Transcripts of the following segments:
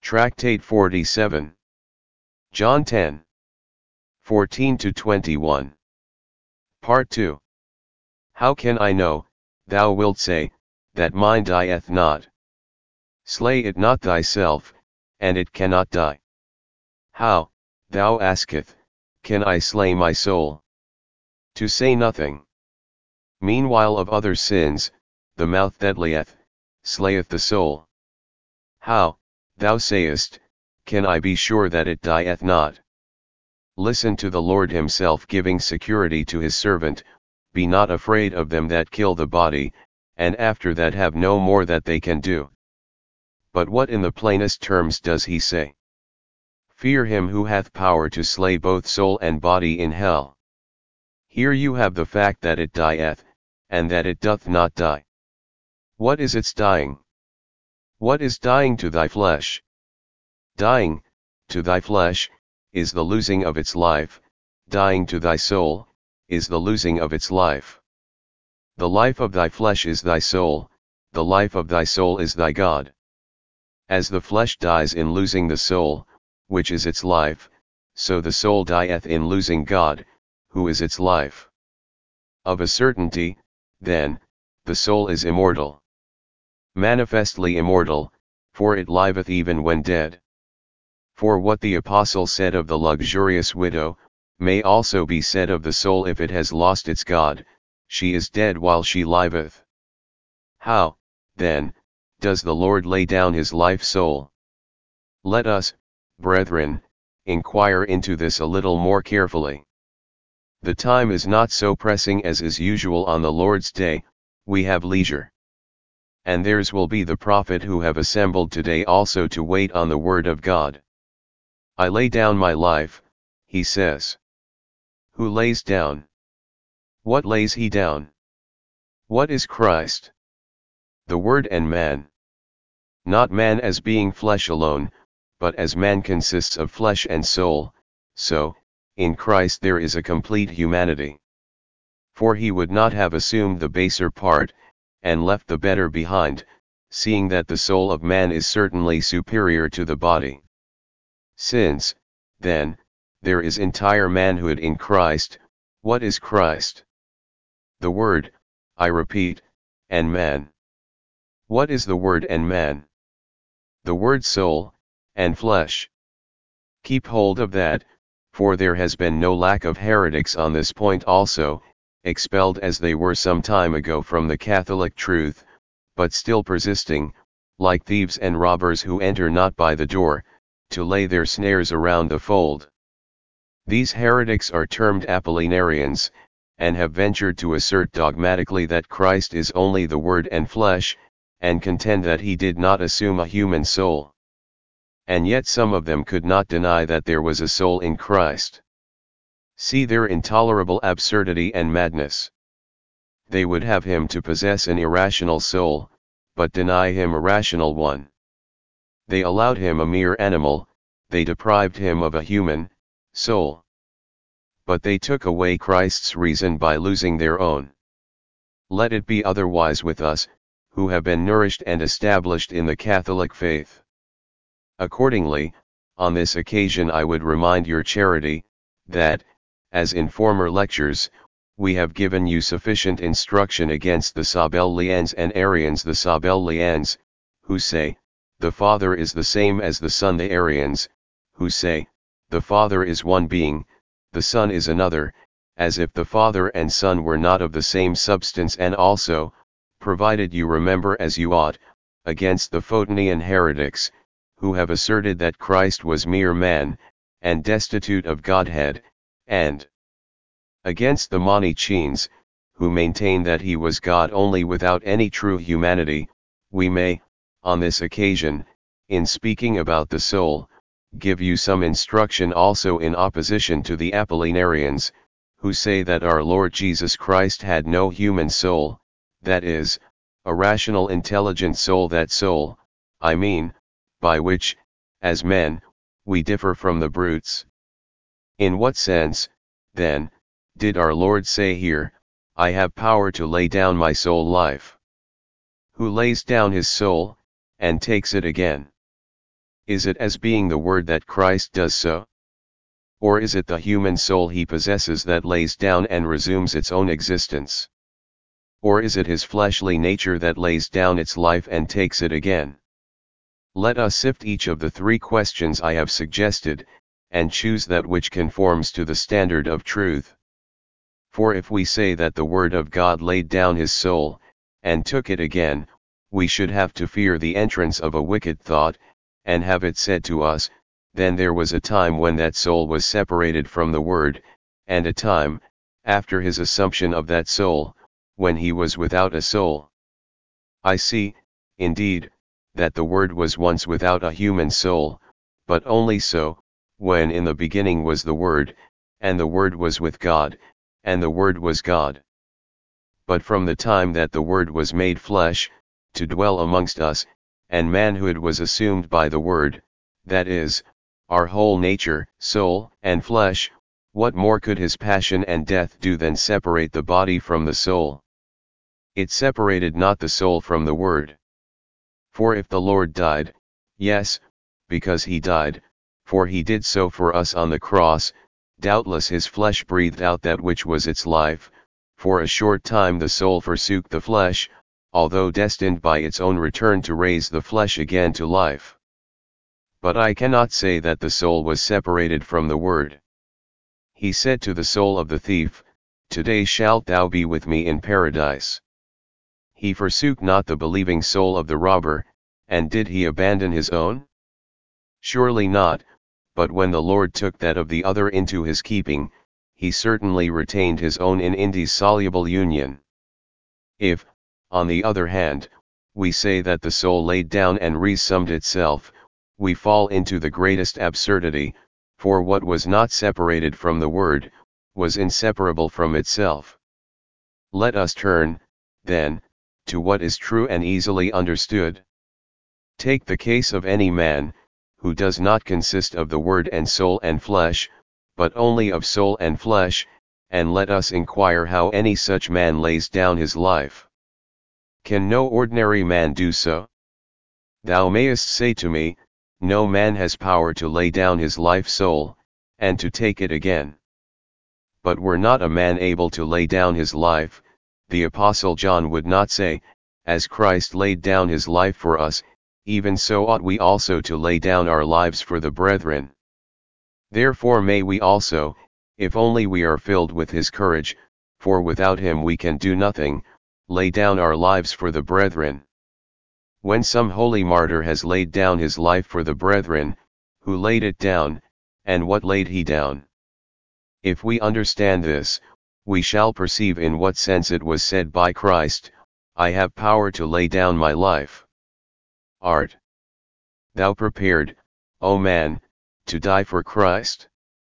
Tractate 47. John 10. 14-21. Part 2. How can I know, thou wilt say, that mine dieth not? Slay it not thyself, and it cannot die. How, thou asketh, can I slay my soul? To say nothing. Meanwhile of other sins, the mouth that lieth, slayeth the soul. How, thou sayest, can I be sure that it dieth not? Listen to the Lord himself giving security to his servant, be not afraid of them that kill the body, and after that have no more that they can do. But what in the plainest terms does he say? Fear him who hath power to slay both soul and body in hell. Here you have the fact that it dieth, and that it doth not die. What is its dying? What is dying to thy flesh? Dying, to thy flesh, is the losing of its life, dying to thy soul, is the losing of its life. The life of thy flesh is thy soul, the life of thy soul is thy God. As the flesh dies in losing the soul, which is its life, so the soul dieth in losing God, who is its life. Of a certainty, then, the soul is immortal. Manifestly immortal, for it liveth even when dead. For what the apostle said of the luxurious widow, may also be said of the soul if it has lost its God, she is dead while she liveth. How, then, does the Lord lay down his life soul? Let us, brethren, inquire into this a little more carefully. The time is not so pressing as is usual on the Lord's day, we have leisure. And theirs will be the prophet who have assembled today also to wait on the word of God. I lay down my life, he says. Who lays down? What lays he down? What is Christ? The Word and man. Not man as being flesh alone, but as man consists of flesh and soul, so, in Christ there is a complete humanity. For he would not have assumed the baser part, and left the better behind, seeing that the soul of man is certainly superior to the body. Since, then, there is entire manhood in Christ, what is Christ? The Word, I repeat, and man. What is the Word and man? The Word soul, and flesh. Keep hold of that, for there has been no lack of heretics on this point also, expelled as they were some time ago from the Catholic truth, but still persisting, like thieves and robbers who enter not by the door, to lay their snares around the fold. These heretics are termed Apollinarians, and have ventured to assert dogmatically that Christ is only the Word and flesh, and contend that he did not assume a human soul. And yet some of them could not deny that there was a soul in Christ. See their intolerable absurdity and madness. They would have him to possess an irrational soul, but deny him a rational one. They allowed him a mere animal, they deprived him of a human soul. But they took away Christ's reason by losing their own. Let it be otherwise with us, who have been nourished and established in the Catholic faith. Accordingly, on this occasion I would remind your charity, that, as in former lectures, we have given you sufficient instruction against the Sabellians and Arians. The Sabellians, who say, the Father is the same as the Son. The Arians, who say, the Father is one being, the Son is another, as if the Father and Son were not of the same substance. And also, provided you remember as you ought, against the Photonian heretics, who have asserted that Christ was mere man, and destitute of Godhead, and against the Manicheans, who maintain that he was God only without any true humanity, we may, on this occasion, in speaking about the soul, give you some instruction also in opposition to the Apollinarians, who say that our Lord Jesus Christ had no human soul, that is, a rational intelligent soul. That soul, I mean, by which, as men, we differ from the brutes. In what sense, then, did our Lord say here, I have power to lay down my soul life? Who lays down his soul, and takes it again? Is it as being the Word that Christ does so? Or is it the human soul he possesses that lays down and resumes its own existence? Or is it his fleshly nature that lays down its life and takes it again? Let us sift each of the three questions I have suggested, and choose that which conforms to the standard of truth. For if we say that the Word of God laid down his soul, and took it again, we should have to fear the entrance of a wicked thought, and have it said to us, then there was a time when that soul was separated from the Word, and a time, after his assumption of that soul, when he was without a soul. I see, indeed, that the Word was once without a human soul, but only so, when in the beginning was the Word, and the Word was with God, and the Word was God. But from the time that the Word was made flesh, to dwell amongst us, and manhood was assumed by the Word, that is, our whole nature, soul, and flesh, what more could his passion and death do than separate the body from the soul? It separated not the soul from the Word. For if the Lord died, yes, because he died, for he did so for us on the cross, doubtless his flesh breathed out that which was its life. For a short time the soul forsook the flesh, although destined by its own return to raise the flesh again to life. But I cannot say that the soul was separated from the Word. He said to the soul of the thief, "Today shalt thou be with me in paradise." He forsook not the believing soul of the robber, and did he abandon his own? Surely not, but when the Lord took that of the other into his keeping, he certainly retained his own in indissoluble union. If, on the other hand, we say that the soul laid down and resumed itself, we fall into the greatest absurdity, for what was not separated from the Word, was inseparable from itself. Let us turn, then, to what is true and easily understood. Take the case of any man, who does not consist of the Word and soul and flesh, but only of soul and flesh, and let us inquire how any such man lays down his life. Can no ordinary man do so? Thou mayest say to me, no man has power to lay down his life soul, and to take it again. But were not a man able to lay down his life, the Apostle John would not say, as Christ laid down his life for us, even so ought we also to lay down our lives for the brethren. Therefore may we also, if only we are filled with his courage, for without him we can do nothing, lay down our lives for the brethren. When some holy martyr has laid down his life for the brethren, who laid it down, and what laid he down? If we understand this, we shall perceive in what sense it was said by Christ, I have power to lay down my life. Art thou prepared, O man, to die for Christ?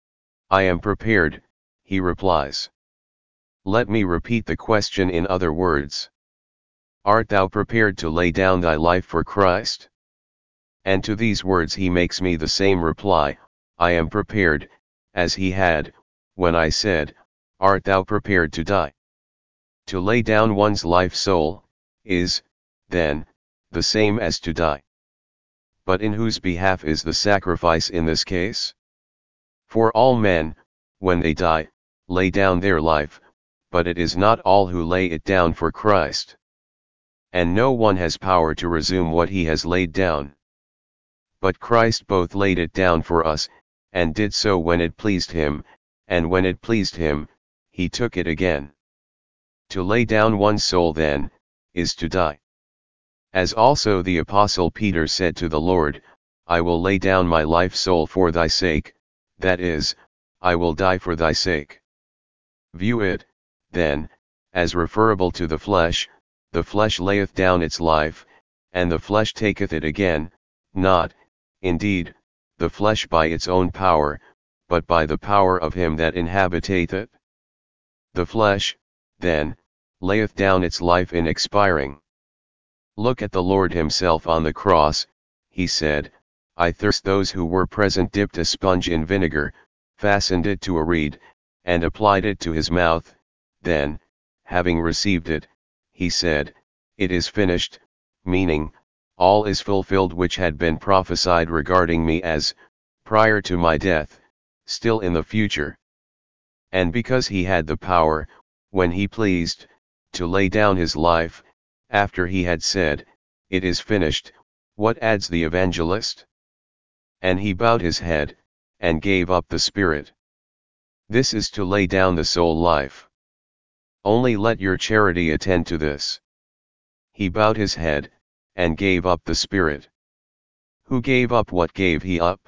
I am prepared, he replies. Let me repeat the question in other words. Art thou prepared to lay down thy life for Christ? And to these words he makes me the same reply, I am prepared, as he had, when I said, Art thou prepared to die? To lay down one's life soul, is, then, the same as to die. But in whose behalf is the sacrifice in this case? For all men, when they die, lay down their life, but it is not all who lay it down for Christ. And no one has power to resume what he has laid down. But Christ both laid it down for us, and did so when it pleased him, and when it pleased him, he took it again. To lay down one's soul then, is to die. As also the Apostle Peter said to the Lord, I will lay down my life soul for thy sake, that is, I will die for thy sake. View it, then, as referable to the flesh layeth down its life, and the flesh taketh it again, not, indeed, the flesh by its own power, but by the power of him that inhabiteth it. The flesh, then, layeth down its life in expiring. Look at the Lord himself on the cross, he said, I thirst. Those who were present dipped a sponge in vinegar, fastened it to a reed, and applied it to his mouth, then, having received it, he said, It is finished, meaning, all is fulfilled which had been prophesied regarding me as, prior to my death, still in the future. And because he had the power, when he pleased, to lay down his life, after he had said, "It is finished," what adds the evangelist? And he bowed his head, and gave up the spirit. This is to lay down the soul life. Only let your charity attend to this. He bowed his head, and gave up the spirit. Who gave up what gave he up?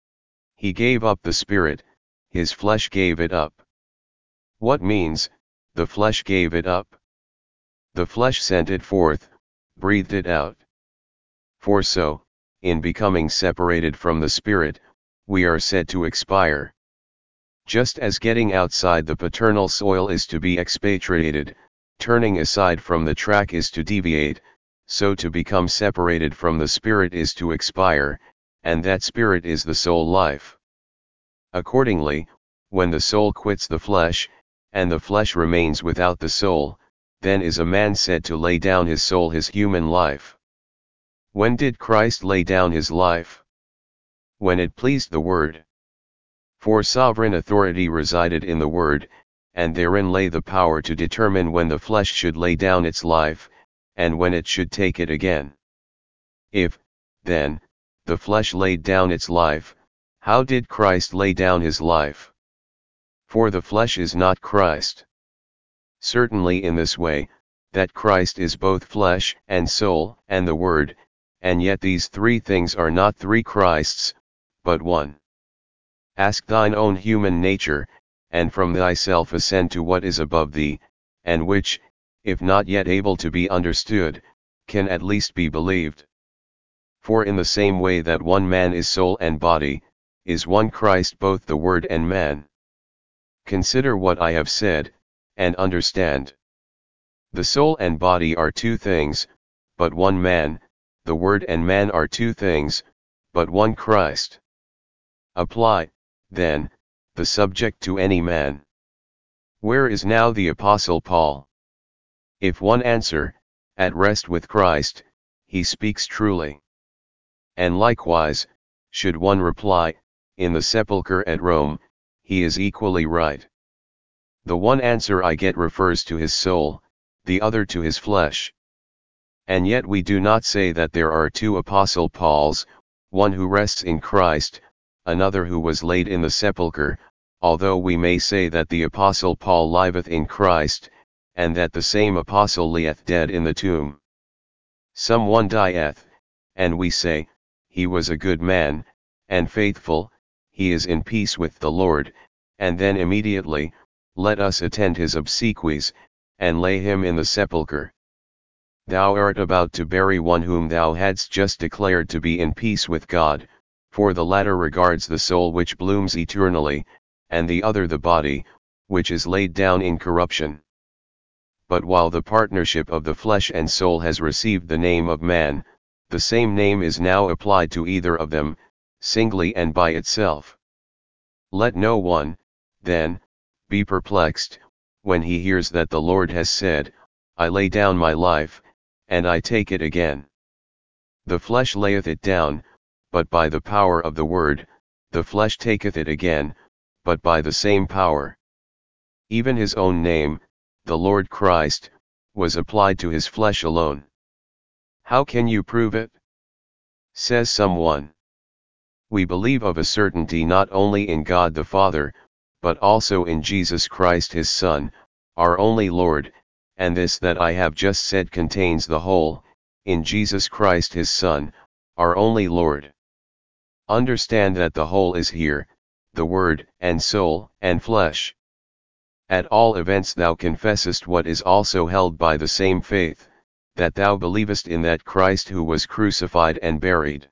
He gave up the spirit, his flesh gave it up. What means, the flesh gave it up? The flesh sent it forth, breathed it out. For so, in becoming separated from the spirit, we are said to expire. Just as getting outside the paternal soil is to be expatriated, turning aside from the track is to deviate, so to become separated from the spirit is to expire, and that spirit is the soul life. Accordingly, when the soul quits the flesh, and the flesh remains without the soul, then is a man said to lay down his soul, his human life. When did Christ lay down his life? When it pleased the Word. For sovereign authority resided in the Word, and therein lay the power to determine when the flesh should lay down its life, and when it should take it again. If, then, the flesh laid down its life, how did Christ lay down his life? For the flesh is not Christ. Certainly in this way, that Christ is both flesh and soul and the Word, and yet these three things are not three Christs, but one. Ask thine own human nature, and from thyself ascend to what is above thee, and which, if not yet able to be understood, can at least be believed. For in the same way that one man is soul and body, is one Christ both the Word and man. Consider what I have said, and understand. The soul and body are two things, but one man, the Word and man are two things, but one Christ. Apply, then, the subject to any man. Where is now the Apostle Paul? If one answer, at rest with Christ, he speaks truly. And likewise, should one reply, in the sepulchre at Rome, he is equally right. The one answer I get refers to his soul, the other to his flesh. And yet we do not say that there are two Apostle Pauls, one who rests in Christ, another who was laid in the sepulchre, although we may say that the Apostle Paul liveth in Christ, and that the same Apostle lieth dead in the tomb. Some one dieth, and we say, he was a good man, and faithful, he is in peace with the Lord, and then immediately, let us attend his obsequies, and lay him in the sepulchre. Thou art about to bury one whom thou hadst just declared to be in peace with God, for the latter regards the soul which blooms eternally, and the other the body, which is laid down in corruption. But while the partnership of the flesh and soul has received the name of man, the same name is now applied to either of them, singly and by itself. Let no one, then, be perplexed, when he hears that the Lord has said, I lay down my life, and I take it again. The flesh layeth it down, but by the power of the Word, the flesh taketh it again, but by the same power. Even his own name, the Lord Christ, was applied to his flesh alone. How can you prove it? Says someone. We believe of a certainty not only in God the Father, but also in Jesus Christ his Son, our only Lord, and this that I have just said contains the whole, in Jesus Christ his Son, our only Lord. Understand that the whole is here, the Word, and soul, and flesh. At all events thou confessest what is also held by the same faith, that thou believest in that Christ who was crucified and buried.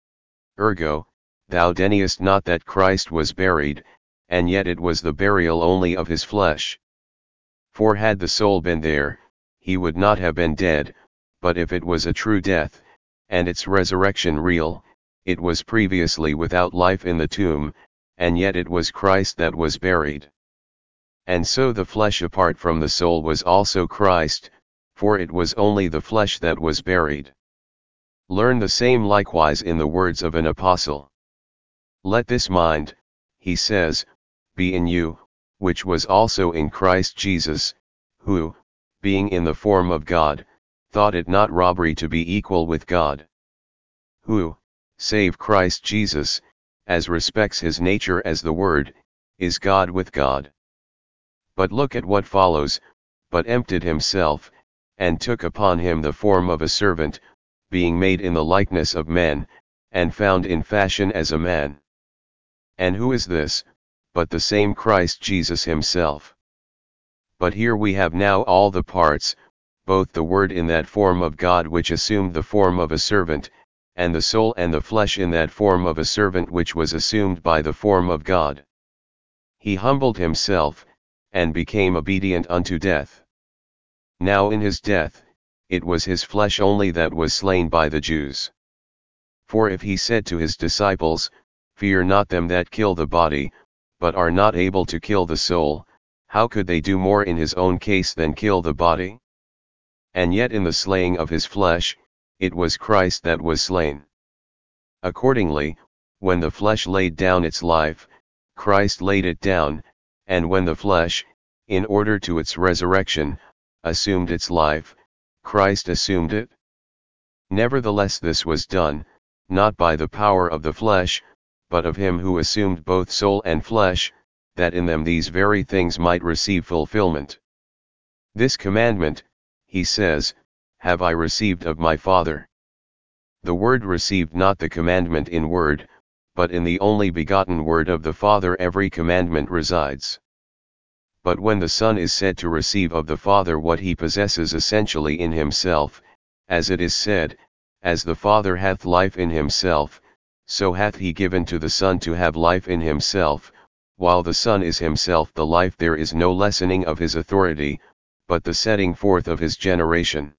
Ergo, thou deniest not that Christ was buried, and yet it was the burial only of his flesh. For had the soul been there, he would not have been dead, but if it was a true death, and its resurrection real, it was previously without life in the tomb, and yet it was Christ that was buried. And so the flesh apart from the soul was also Christ, for it was only the flesh that was buried. Learn the same likewise in the words of an apostle. Let this mind, he says, be in you, which was also in Christ Jesus, who, being in the form of God, thought it not robbery to be equal with God. Who, save Christ Jesus, as respects his nature as the Word, is God with God. But look at what follows, but emptied himself, and took upon him the form of a servant, being made in the likeness of men, and found in fashion as a man. And who is this, but the same Christ Jesus himself? But here we have now all the parts, both the Word in that form of God which assumed the form of a servant, and the soul and the flesh in that form of a servant which was assumed by the form of God. He humbled himself, and became obedient unto death. Now in his death, it was his flesh only that was slain by the Jews. For if he said to his disciples, Fear not them that kill the body, but are not able to kill the soul, how could they do more in his own case than kill the body? And yet in the slaying of his flesh, it was Christ that was slain. Accordingly, when the flesh laid down its life, Christ laid it down, and when the flesh, in order to its resurrection, assumed its life, Christ assumed it. Nevertheless this was done, not by the power of the flesh, but of him who assumed both soul and flesh, that in them these very things might receive fulfillment. This commandment, he says, have I received of my Father. The Word received not the commandment in word, but in the only begotten Word of the Father every commandment resides. But when the Son is said to receive of the Father what he possesses essentially in himself, as it is said, As the Father hath life in himself, so hath he given to the Son to have life in himself, while the Son is himself the life, there is no lessening of his authority, but the setting forth of his generation.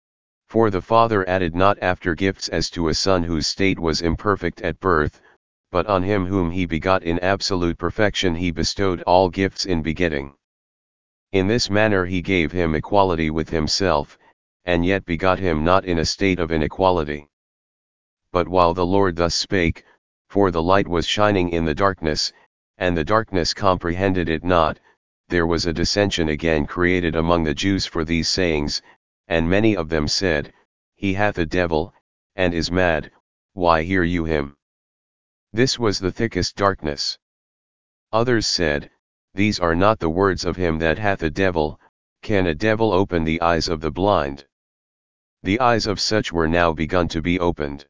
For the Father added not after gifts as to a Son whose state was imperfect at birth, but on him whom he begot in absolute perfection he bestowed all gifts in begetting. In this manner he gave him equality with himself, and yet begot him not in a state of inequality. But while the Lord thus spake, for the light was shining in the darkness, and the darkness comprehended it not, there was a dissension again created among the Jews for these sayings, and many of them said, He hath a devil, and is mad, why hear you him? This was the thickest darkness. Others said, These are not the words of him that hath a devil, can a devil open the eyes of the blind? The eyes of such were now begun to be opened.